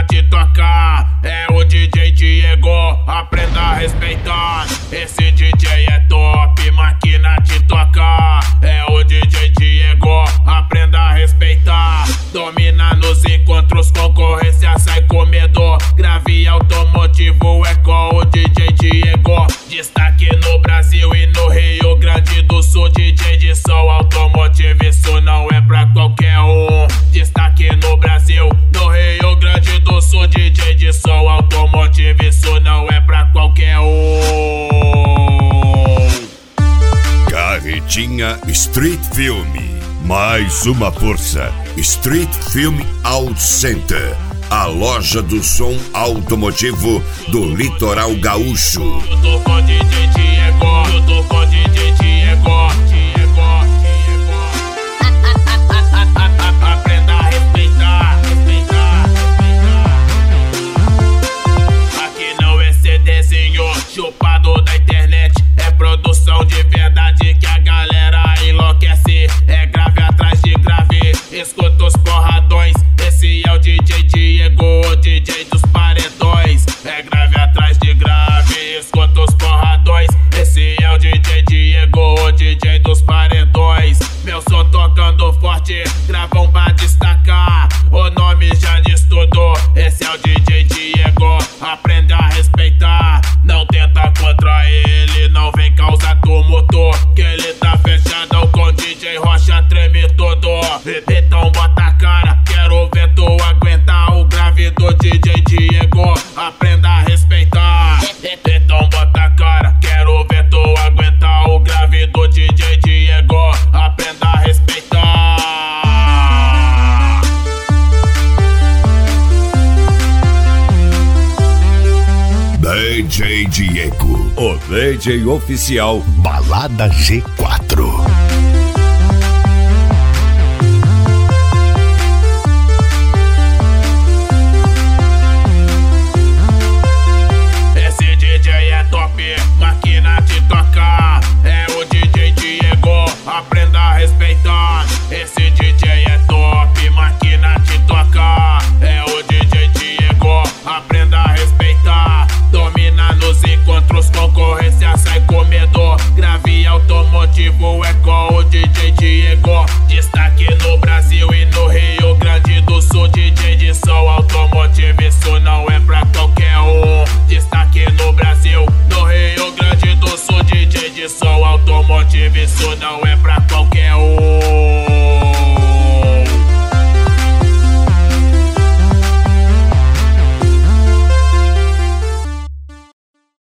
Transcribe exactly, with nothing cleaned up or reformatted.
máquina de tocar. É o D J Diego, aprenda a respeitar. Esse D J é top, máquina de tocar. É o D J Diego, aprenda a respeitar. Domina nos encontros, concorrência sai com medo. Grave automotivo é com o D J Diego. Destaque no Brasil e no Rio Grande do Sul. D J de som automotivo, isso não é pra qualquer um. Destaque no Brasil, no Rio Grande do Sul. D J de som automotivo, isso não é pra qualquer um. Carretinha Street Film, mais uma força. Street Film Auto Center, a loja do som automotivo do Litoral Gaúcho. Eu tô com D J Diego, eu tô com D J Diego, Diego, Diego. Aprenda a respeitar, respeitar, respeitar. Aqui não é CDzinho chupado da internet, é produção de verdade que a galera enlouquece. É grave atrás de grave, escuta os porradões. Esse é o D J Diego, o D J dos paredões. É grave atrás de grave, escuta os porradões. Esse é o D J Diego, o D J dos paredões. Meu som tocando forte, gravam pra destacar. O nome já diz tudo, esse é o D J Diego. Aprende a respeitar, não tenta contra ele, não vem causar tumulto, que ele tá fechado com D J Rocha, treme tudo. Então bota a cara, quero ver tu aguentar o grave do D J Diego. Aprenda a respeitar. Então bota a cara, quero ver tu aguentar o grave do D J Diego. Aprenda a respeitar. D J Diego, o D J oficial Balada G quatro. Esse D J é top, máquina de tocar. É o D J Diego, aprenda a respeitar. Esse D J é top, máquina de tocar. É o D J Diego, aprenda a respeitar. Domina nos encontros, concorrência sai com medo. Grave automotivo é com o D J Diego. Destaque no Brasil e no Rio Grande do Sul. D J de som automotivo, isso não é pra qualquer um. Destaque no Brasil, no Rio Grande do Sul. D J de som automotivo, isso não é pra qualquer um.